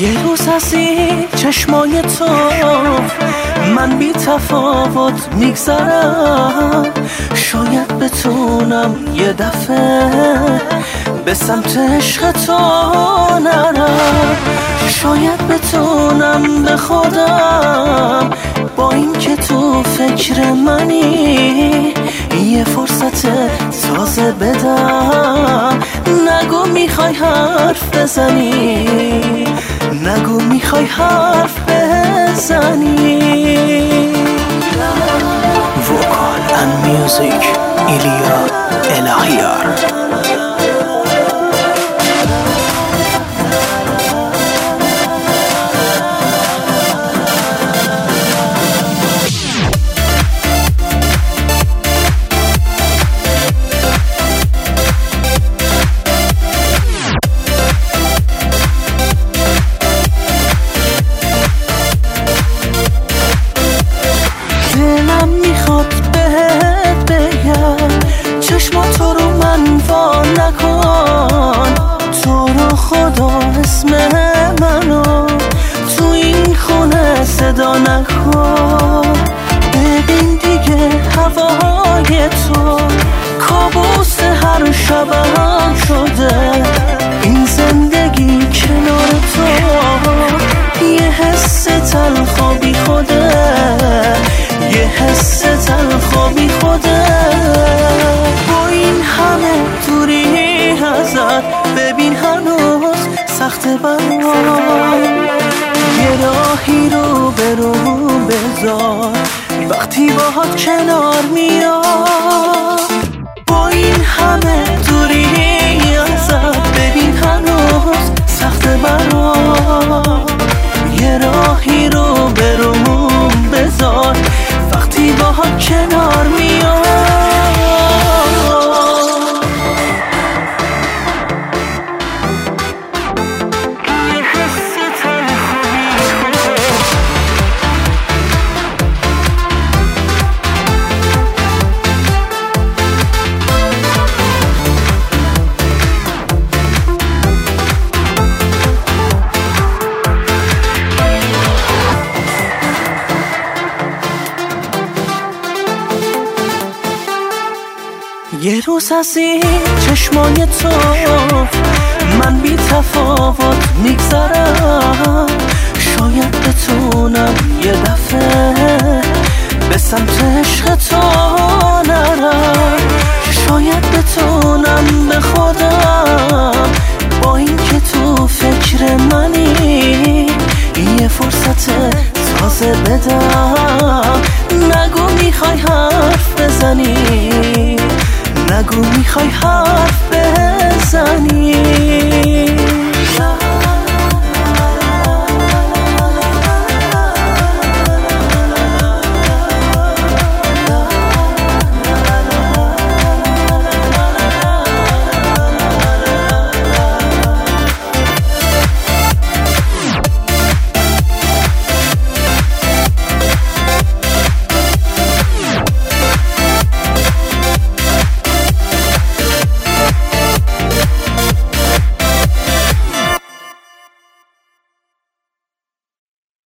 یه روز از این چشمای تو من بی تفاوت میگذرم، شاید بتونم یه دفعه به سمت عشق تو نرم، شاید بتونم به خودم با این که تو فکر منی یه فرصت تازه بدم. نگو میخوای حرف بزنی، نگو میخوای حرف بزنی. وکال اند میوزیک ایلیا الهیار. دلم میخواد بهت بگم چشماتو رو من وا نکن، تو رو خدا اسم منو تو این خونه صدا نکن. ببین دیگه هوای تو کابوس هر شبم شده، این زندگی کنار تو یه حس تلخ بی خوده، یه حس تلخ بی خوده. با این همه دوری ازت ببین هنوز سخت برام، یه راهی رو برو بذار وقتی باهات کنار میاد. با این همه دوری ازت ببین هنوز سخت برام، یه راهی رو برو بذار وقتی باهات کنار میاد. یه روز از این چشمای تو من بی تفاوت میگذرم، شاید بتونم یه دفعه به سمت عشق تو نرم، شاید بتونم به خودم با این که تو فکر منی یه فرصت تازه بدم. نگو میخوای حرف بزنی، نگو میخوای حرف بزنی.